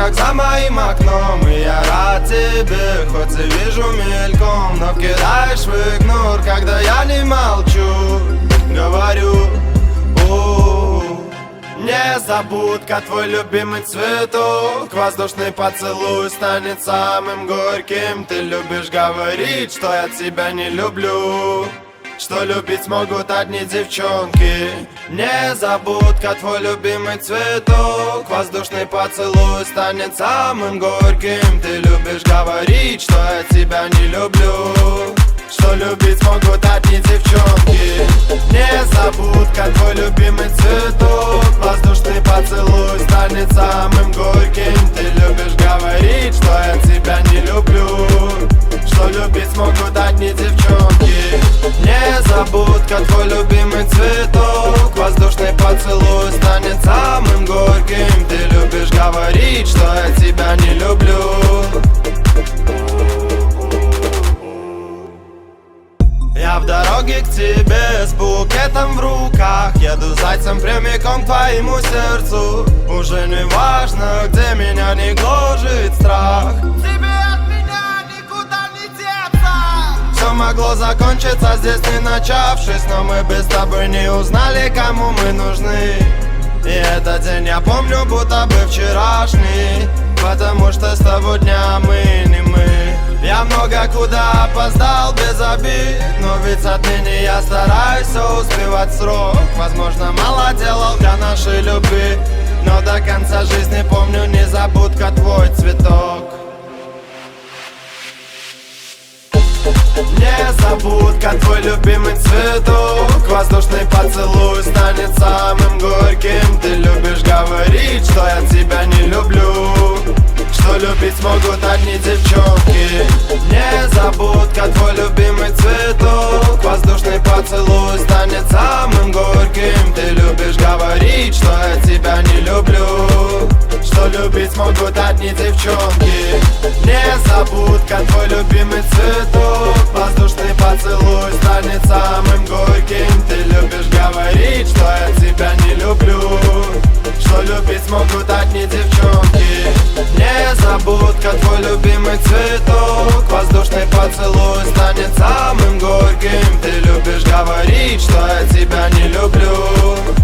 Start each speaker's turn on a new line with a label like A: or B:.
A: как за моим окном. И я рад тебе, хоть и вижу мельком, но кидаешь в игнор, когда я не молчу. Говорю, незабудка, твой любимый цветок. Воздушный поцелуй станет самым горьким. Ты любишь говорить, что я тебя не люблю, что любить могут одни девчонки. Незабудка, твой любимый цветок. Воздушный поцелуй станет самым горьким. Ты любишь говорить, что я тебя не люблю, что любить могут одни девчонки. Незабудка, твой любимый цветок. Воздушный поцелуй станет самым горьким. Ты любишь говорить, что я тебя не люблю, что любить могут одни девчонки. Незабудка, твой любимый цветок. Воздушный поцелуй станет самым горьким. Ты любишь говорить, что я тебя не люблю. Я в дороге к тебе с букетом в руках. Еду зайцем прямиком к твоему сердцу. Уже не важно, где меня не гложет страх.
B: Тебе от меня никуда не деться.
A: Все могло закончиться здесь, не начавшись, но мы без тобой не узнали, кому мы нужны. И этот день я помню, будто бы вчерашний, потому что с того дня мы не мы. Я много куда опоздал без обид, но ведь отныне я стараюсь все успевать в срок. Возможно, мало делал для нашей любви, но до конца жизни помню, незабудка, твой цветок. Незабудка, твой любимый цветок. Воздушный поцелуй станет самым горьким. Ты любишь говорить, что я тебя не люблю, что любить могут одни девчонки. Незабудка, твой любимый цветок. Воздушный поцелуй станет самым горьким. Ты любишь говорить, что я тебя не люблю, что любить могут одни девчонки. Незабудка, твой любимый цветок. Воздушный поцелуй станет самым горьким. Ты любишь говорить, что я тебя не люблю, что любить могут одни девчонки. Незабудка, твой любимый цветок. Воздушный поцелуй станет самым горьким. Ты любишь говорить, что я тебя не люблю,